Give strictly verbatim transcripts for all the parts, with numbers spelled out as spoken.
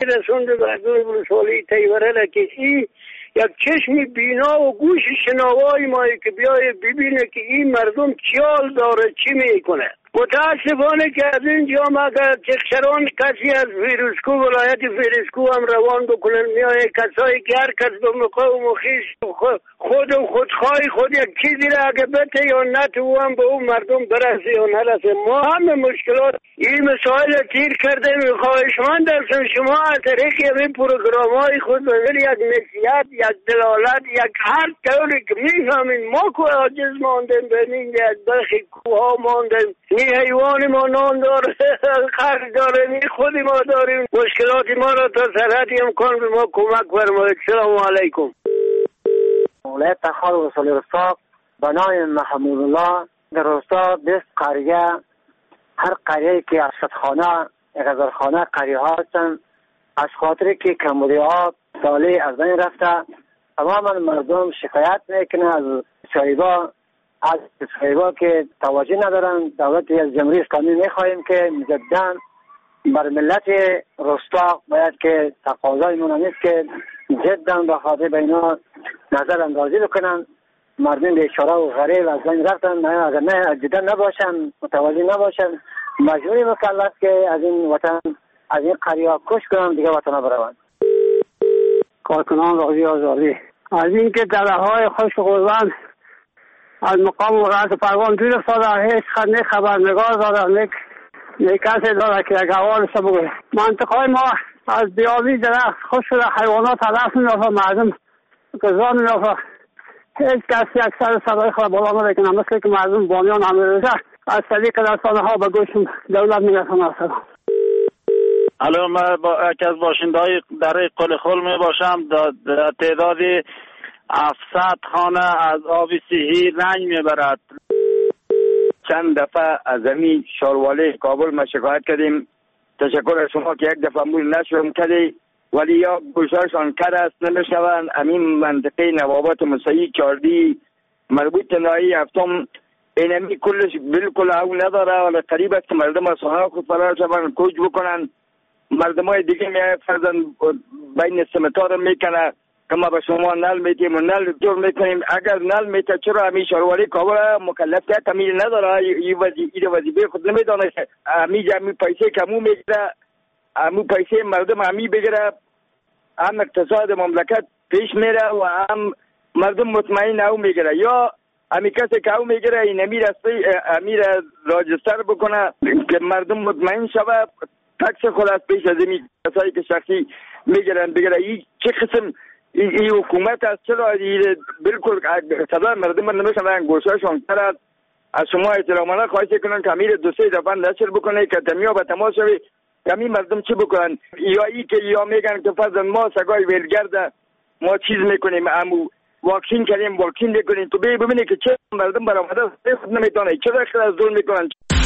رسونده به حضور ولسوالی تیوره که این یک چشم بینا و گوش شنوای مایی که بیای ببینه که این مردم چیال داره چی میکنه. متاسفانه که از اینجا ما که چخشران کسی از فیروزکو ولایت فیروزکو هم روان بکنن میایه کسایی که هر کس به مقام و خیش خود و خودخواهی خود یک چیزی را اگه بته یا نتو هم به اون مردم برسه یا نرسه. ما همه مشکلات این مسائل تیر کرده میخواهشمند هستم شما از طریق این پروگرام های خود بزر یک نصیحت یک دلالت یک هر طوری که میفهمین ما که عاجز ماندیم بینین یک برخی کوها ماندیم نی حیوان ما نان داره خرج داره نی خودی ما داریم مشکلات ما را تا سرحدی امکان به ما کمک فرمایید. سلام علیکم. ولایت تخار و رسول رفاق به نام محمود الله در رستا بیست قریه هر قریه که ارشدخانه غزلخانه قریه ها هستن از خاطر که کمبودی آب سالی از بین رفته تماما مردم شکایت میکنه از صاحبا از صاحبا که توجه ندارن. دولت از جمهوری اسلامی میخواهیم که مجددا بر ملت رستا باید که تقاضای من است که جدا به خاطر بینا نظر اندازی بکنن. مردم بیچاره و غریب از بین رفتن اگر نه جدا نباشن متوجه نباشن مجبوری مکلف که از این وطن از این قریه کش کنن دیگه وطن بروند. کارکنان راضی آزادی از این که دلهای خوش قربان از مقام و رأس پروان دور افتاده هیچ خنده خبرنگار داره نیک نیکسی داره که یک حوال سبگه منطقه ما از بیابی درخت خوش شده حیوانات تلف میافه مردم گذار میافه هیچ کسی اکثر صدای خود بالا نمیکنه مثل که مردم بامیان همیشه از طریق رسانه ها به گوش دولت میرسانه. الان من با یکی از باشنده‌های دره قل خل می باشم. در تعداد هفتصد خانه از آب سیهی رنج میبرد. چند دفعه از همین شارواله کابل ما شکایت کردیم. تشکر از شما که یک دفعه مول نشرم کردی ولی یا گوشارشان کر است نمیشوند. همین منطقه نوابات مسیحی چاردی مربوط نایی هفتم اینمی کلش بالکل او نداره ولی قریب است که مردم از خانه خود فرار شوند کوچ بکنن. مردم های دیگه میای فرزن بین سمتار میکنه که ما به شما نل میتیم و نل دور میکنیم. اگر نل میته چرا همی شاروالی کابل مکلف که تمیل نداره این وظیفه خود نمیدانه همی جمعی پیسه کمو میگیره همو پیسه مردم همی بگیره هم اقتصاد مملکت پیش میره و هم مردم مطمئن او میگیره یا همی کسی که او میگیره این امیر امیر راجستر بکنه که مردم مطمئن شوه تکس خود از پیش از این کسایی که شخصی میگیرن بگیره. این چه قسم این حکومت است چرا بالکل صدای مردم نمیشن و گوشهاشون کرد. از شما احترامانه خواهش کنن که امیر دو سه دفعه نشر بکنه که دمیا به تماس شوی کمی مردم چی بکنن یا ای که یا میگن که فرض ما سگای ویلگرد ما چیز میکنیم امو واکسین کردیم واکسین میکنیم تو ببینید که چه مردم برآمده خود نمیتونه چرا خیلی ظلم میکنن.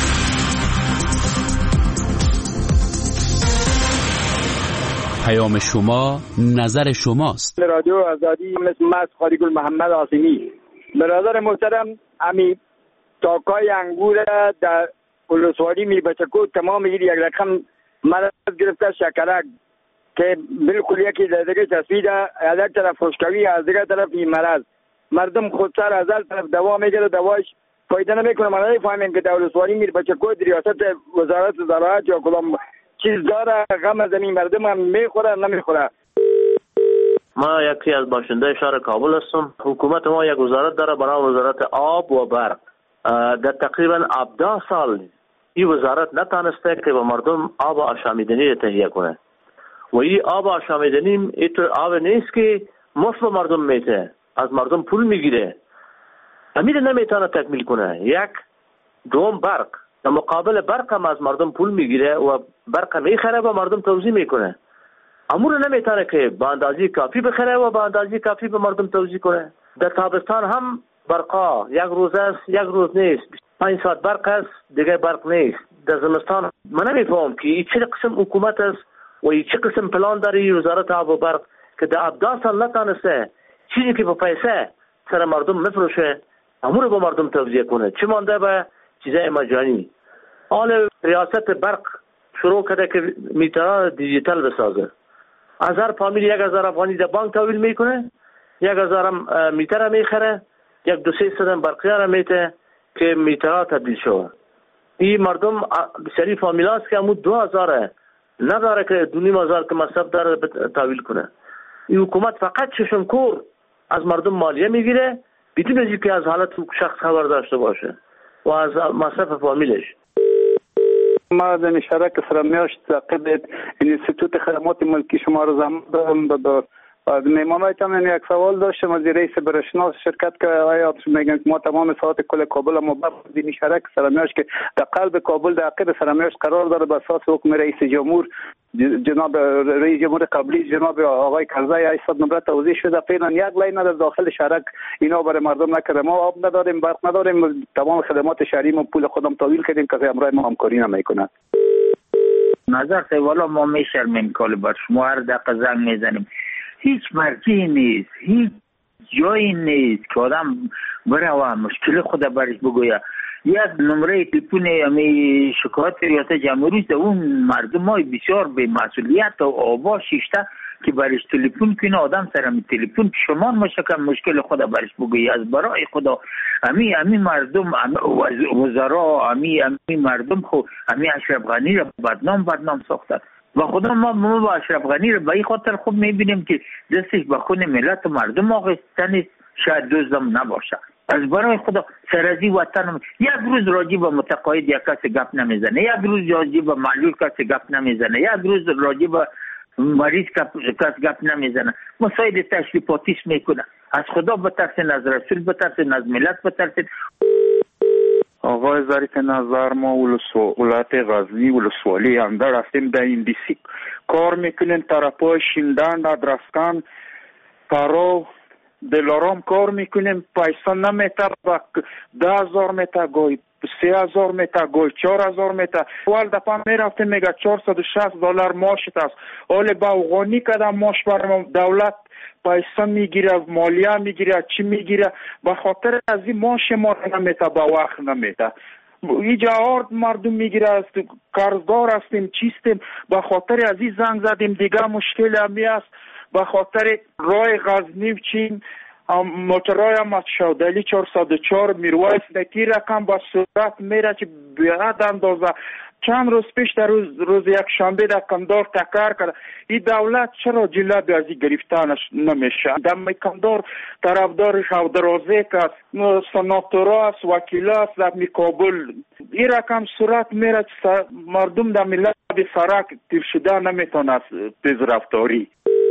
پیام شما نظر شماست. رادیو آزادی مثل مست خاریگل محمد آسیمی برادر محترم امی تاکای انگور در ولسوالی میربچکو تمام یک رقم مرض گرفته شکرک که بالکل یکی در دیگه تصویر از یک طرف خوشکوی از دیگه طرف این مرض مردم خودسر از هر طرف دوا میگیره دواش فایده نمیکنه. ما نمیفهمیم که در ولسوالی میربچکو ریاست وزارت زراعت یا کدام چیز داره غم از این مردم هم میخوره نمیخوره. ما یکی از باشنده شهر کابل هستم. حکومت ما یک وزارت داره برای وزارت آب و برق. در تقریبا هفده سال این وزارت نتانسته که به مردم آب آشامیدنی تهیه کنه و این آب آشامیدنی اینطور آب نیست که مفت به مردم میته از مردم پول میگیره امیر نمیتونه تکمیل کنه. یک دوم برق در مقابل برق هم از مردم پول میگیره و برق میخره و مردم توزیع میکنه. امور نمیتونه که با اندازه کافی بخره و با اندازه کافی به مردم توزیع کنه. در تابستان هم برقا یک روز است یک روز نیست پنج ساعت برق است دیگه برق نیست. در زمستان من نمیفهم که این چه قسم حکومت است و این چه قسم پلان داره وزارت آب و برق که در هفده سال نتانسته چیزی که با پیسه سر مردم مفروشه امور به مردم توزیع کنه. چه مانده به چیزای مجانی. حال ریاست برق شروع کرده که میتران دیجیتال بسازه از هر فامیل یک هزار افغانی در بانک تحویل میکنه، یک هزار میتر میخره، یک دو سه صدم برقیه میته که میترها تبدیل شود. این مردم بسیاری فامیل هست که همون دو هزاره نداره که دو نیم هزار که مصرف داره تحویل کنه. این حکومت فقط چشم کور از مردم مالیه میگیره بدون از اینکه از حالت شخص خبر داشته باشه و از مصرف فامیلش. ما در شرک سره میاشت تعقیب انستیتوت خدمات ملکی شما رو زمان دادم داد میمانایت هم یک سوال داشتم از رئیس برشناس شرکت که آیا میگن ما تمام ساعت کل کابل ما بعد دینی شرک سره میاشت که در قلب کابل در عقب سره میاشت قرار داره به اساس حکم رئیس جمهور جناب رئیس جمهور قبلی جناب آقای کرزی ایستاد نمره توضیح شده فعلا یک لاین در داخل شرک اینا برای مردم نکرده. ما آب نداریم، برق نداریم، تمام خدمات شهری ما پول خودم تحویل کردیم که امرای ما همکاری نمیکنه. نظر ته والا ما میشرمیم کال بر شما هر دقیقه زنگ میزنیم، هیچ مرجعی نیست، هیچ جایی نیست که آدم بره و مشکل خود برش بگویه. یک نمره تلفن امی شکایت ریاست جمهوری است، اون مردم های بسیار به مسئولیت و آوا شیشته که برش تلفن کنه آدم سر می تلفن شما مشکل مشکل خود برش بگویه. از برای خدا امی امی مردم وزرا امی امی مردم خو امی اشرف غنی را بدنام بدنام ساخته و خدا ما ما با اشرف غنی را به این خاطر خوب میبینیم که دستش به خون ملت و مردم آغستن شاید دوزم نباشه. از برای خدا سرازی وطن یک روز راجی به متقاعد یک کسی گپ نمیزنه، یک روز راجی به معلول کسی گپ نمیزنه، یک روز راجی به مریض کسی گپ نمیزنه، مسائل تشریفاتیش میکنه. از خدا بترسین، از رسول بترسین، از ملت بترسین. آقای ظریف نظر ما ولایت غزنی ولسوالی اندر هستیم، در این دیسی کار میکنیم، طرفای شیندن ادرسکان پارو دلارام کار میکنیم، پیسا نمیته با ده هزار میته گوی سه هزار میته گوی چهار هزار میته. اول دفعه میرفتیم میگه چهارصد و شصت دلار ماشت است، حالا با افغانی کدام ماش برام دولت پیسا میگیره، مالیه میگیره، چی میگیره، به خاطر از این ماش ما نمیته با وقت نمیته. اینجا آرد مردم میگیره است، قرضدار هستیم چیستیم، به خاطر از این زنگ زدیم. دیگه مشکل همی است به خاطر رای غزنی و چین موترای هم شودلی چهارصد و چهار میرویس نکی رقم با صورت میره که بیاد اندازه. چند روز پیش در روز, روز یک شنبه در کمدار تکر کرد. این دولت چرا جلب از این گرفتانش نمیشه؟ دم کمدار طرفدار شودروزه که سناتورا است، وکیل است در کابل. این رقم صورت میره که مردم در ملت به سرک تیر شده نمیتونه تیز رفتاری.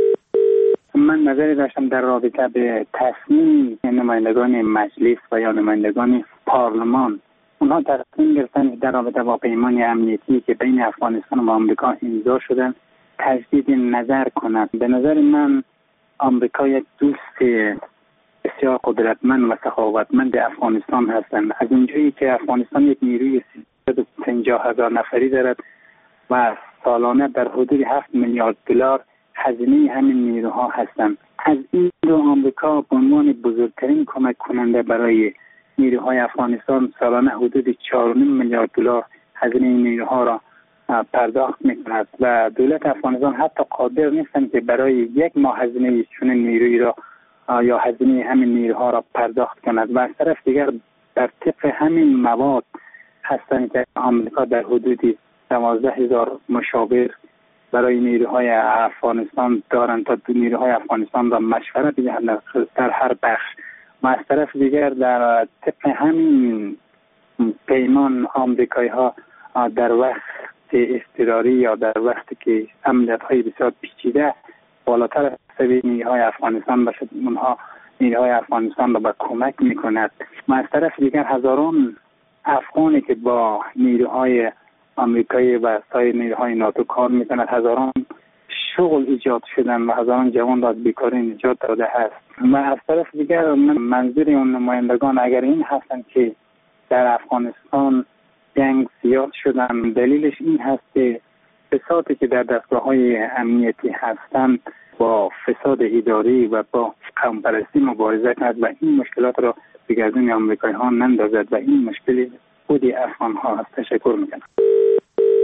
من نظری داشتم در رابطه به تصمیم نمایندگان مجلس و یا نمایندگان پارلمان. اونها تصمیم گرفتن در رابطه با پیمان امنیتی که بین افغانستان و آمریکا امضا شدن تجدید نظر کنند. به نظر من آمریکا یک دوست بسیار قدرتمند و سخاوتمند افغانستان هستند. از اونجایی که افغانستان یک نیروی سیصد و پنجاه هزار نفری دارد و سالانه در حدود هفت میلیارد دلار هزینه همین نیروها هستند. از این رو آمریکا به عنوان بزرگترین کمک کننده برای نیروهای افغانستان سالانه حدود چهار و نیم میلیارد دلار هزینه نیروها را پرداخت میکند و دولت افغانستان حتی قادر نیستند که برای یک ماه هزینه چون نیروی را یا هزینه همین نیروها را پرداخت کند. و از طرف دیگر در طبق همین مواد هستند که آمریکا در حدود دوازده هزار مشاور برای نیروهای افغانستان دارند تا دو نیروهای افغانستان را مشورت بدهند در هر بخش. و از طرف دیگر در طبق همین پیمان آمریکایی ها در وقت اضطراری یا در وقتی که امنیت های بسیار پیچیده بالاتر سوی نیروهای افغانستان باشد اونها نیروهای افغانستان را به کمک میکند. و از طرف دیگر هزاران افغانی که با نیروهای آمریکایی و سایر نیروهای ناتو کار میکند هزاران شغل ایجاد شدن و هزاران جوان را از بیکاری نجات داده است. و از طرف دیگر من منظور اون نمایندگان اگر این هستند که در افغانستان جنگ زیاد شدن، دلیلش این هست که فسادی که در دستگاه‌های امنیتی هستند با فساد اداری و با قوم‌پرستی مبارزه کند و این مشکلات را به گردن آمریکایی ها نندازد و این مشکل خود افغان ها است. تشکر میکنم.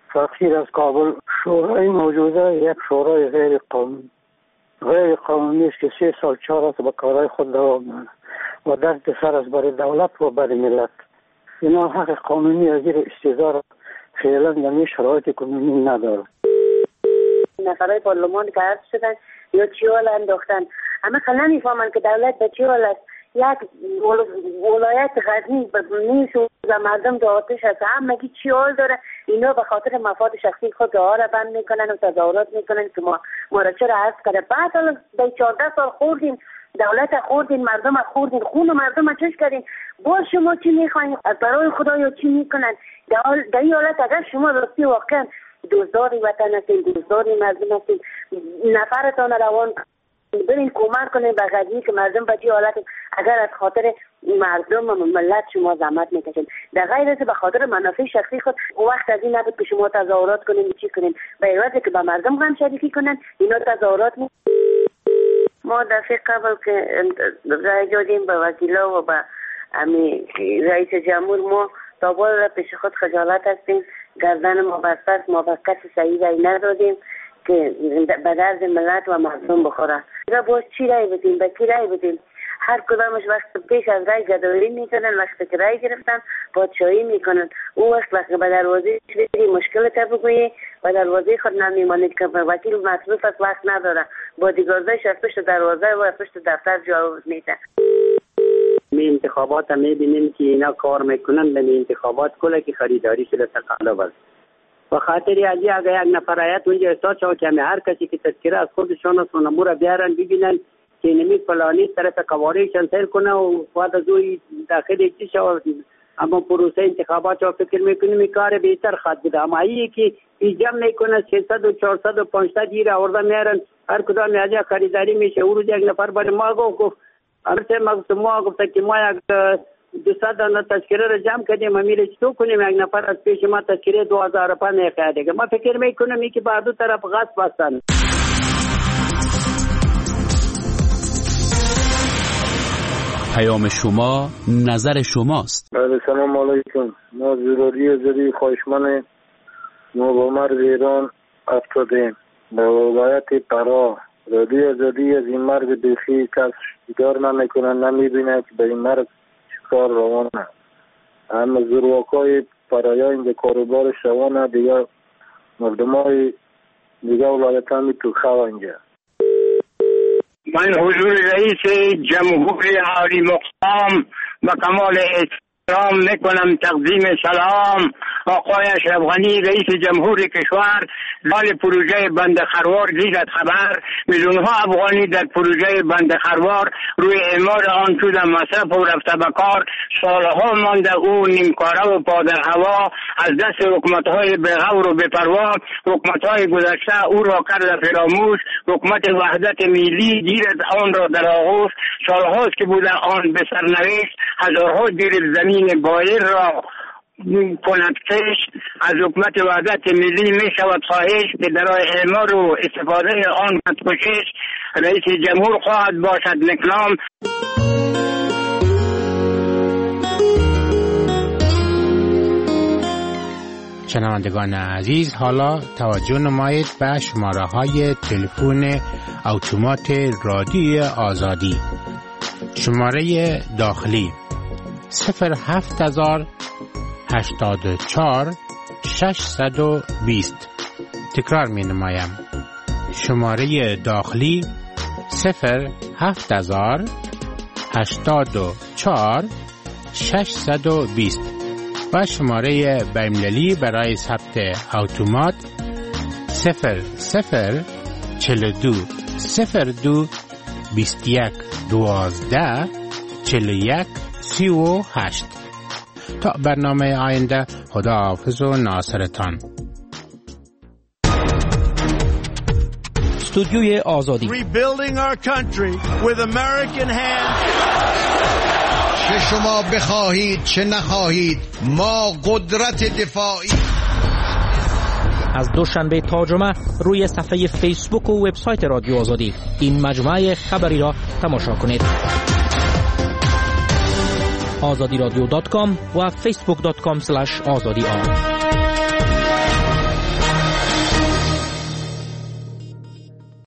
فقیر از کابل. شورای موجوده یک شورای غیر قانونی غیر قانونی است که سه سال چهار است به کارهای خود دوام می‌دهد و دست سر است برای دولت و برای ملت. اینا حق قانونی از زیر استیضا فعلا در شرایط قانونی نداره. نفرای پارلمان که عرض شدن یا چی حال انداختن، همه خیلی نمیفهمن که دولت به چی حال است. یک ولایت غزنی نیست و مردم در آتش هست، هم مگی چی حال داره؟ اینا به خاطر مفاد شخصی خود راه را بند میکنن و تظاهرات میکنن که ما ما را چرا عرض کرده. بعد حالا در چهارده سال خوردیم، دولت خوردین، مردم خوردین، خون مردم چش کردین، باز شما چی میخواین؟ برای خدا یا چی میکنن؟ در این حالت اگر شما راستی واقعا دوزداری وطن هستین، دوزداری مردم هستین، نفرتان روان برین کمک کنین به غزنی که مردم به چی حالت. اگر از خاطر مردم و ملت شما زحمت میکشین، در غیر از به خاطر منافع شخصی خود وقت از این نبود که شما تظاهرات کنین چی کنین، به عوض که به مردم هم شریکی کنن اینا تظاهرات می... ما دفعه قبل که رای دادیم به وکیلا و به امی رئیس جمهور، ما تا بالا پیش خود خجالت هستیم، گردن ما بسته است، ما به کسی صحیح رای ندادیم که به درد ملت و مردم بخوره. را باز چی رای بدیم؟ به کی رای بدیم؟ هر کدامش وقت پیش از رای گدایی میکنن، وقتی که رای گرفتن پادشاهی میکنن. اون وقت وقتی به دروازه بدی مشکل تا بگویی و دروازه خود نمیمانید که وکیل مصروف است، وقت نداره، بادیگاردش از پشت دروازه و پشت دفتر جواب میده. می انتخابات هم میبینیم که اینا کار میکنن، به انتخابات کله که خریداری شده تقلب است. و خاطری ازی اگر یک نفر آیت اونجا احساس شد که همه هر کسی که تذکره از خودشان است اونمو را بیارن ببینن که نمی فلانی طرف قواریشان سیر کنه و بعد از اوی داخل چی شود. اما پروسه انتخابات را فکر میکنیم کار بهتر خواهد بود. اماایی که ایجام میکنه سیصد و چهارصد و پانصد گیر آورده میارن، هر کدام از خریداری میشه. او روز یک نفر برای ما گفت البته ما گفت که ما یک دوصد دانه تذکره را جمع کردیم، ما میره چطور کنیم یک نفر از پیش ما تذکره دو هزار روپیه میخواد دیگه. ما فکر میکنم این که به دو طرف غصب هستن. پیام شما نظر شماست. بله سلام علیکم. ما ضروری زری خواهشمند ما با مرد ایران افتادیم به ولایت پرا. رادی ازادی از این مرد بیخی کس دیدار نمیکنن، نمیبینه که به این مرد چکار روانه. اما زرواکای پرایا اینجا کاروبارش روانه، دیگه مردم های دیگه ولایت همی تو خواه اینجا. من حضور رئیس جمهوری عالی مقام و کمال احترام میکنم تقدیم سلام آقای اشرف غنی رئیس جمهور کشور. دال پروژه بند خروار دیدت خبر میلیون ها افغانی در پروژه بند خروار روی اعمار آن شدن مصرف و رفته به کار. سالها مانده او نیمکاره و پادر هوا از دست حکومت های بغور و بپروا. حکومت های گذشته او را کرده فراموش، حکومت وحدت ملی گیرد آن را در آغوش. سالهاست که بوده آن به سرنوشت، هزارها دیر زمین بایر را کند کش. از حکومت وحدت ملی می شود خواهش که در اعمار و استفاده آن کشش. رئیس جمهور خواهد باشد نکلام. شنوندگان عزیز، حالا توجه نمایید به شماره های تلفن اتومات رادیو آزادی. شماره داخلی صفر هفت هزار هشتاد و چهار ششصد و بیست. تکرار می نمایم. شماره داخلی صفر هفت هزار هشتاد و چهار ششصد و بیست و شماره بین‌المللی برای ثبت اتومات صفر صفر چهل و دو صفر دو بیست و یک دوازده چهل و یک سی و هشت. تا برنامه آینده، خدا حافظ و ناصرتان. استودیوی آزادی. Rebuilding our country with American hands. چه شما بخواهید چه نخواهید، ما قدرت دفاعی. از دوشنبه تا جمعه روی صفحه فیسبوک و وبسایت رادیو آزادی این مجموعه خبری را تماشا کنید. آزادی رادیو دات کام و فیسبوک دات کام اسلش آزادی آن.